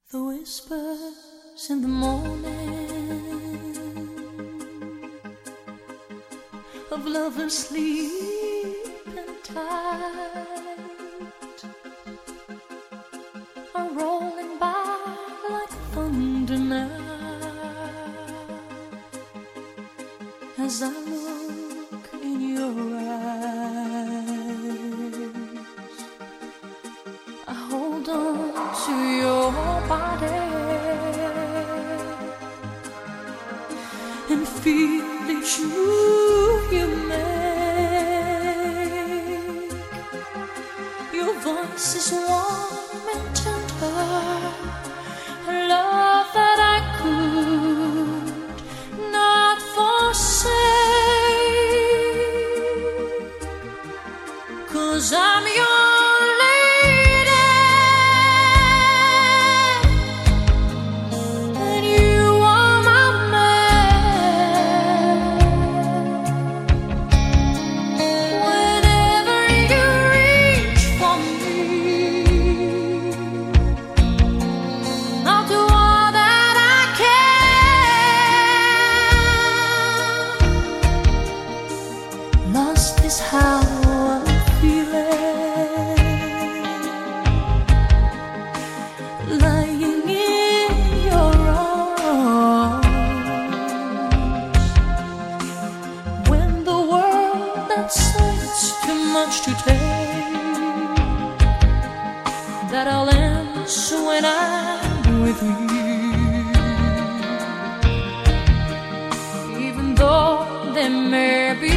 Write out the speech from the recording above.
The whispers in the morning of lovers sleeping tight are rolling by like thunder now as I look in your eyes. I hold on to your body and feel each move you make. Your voice is warm and tender, a love that I could not forsake, 'cause I'm your is how I'm feeling, lying in your arms, when the world that says too much to take, that I'll answer when I'm with you, even though there may be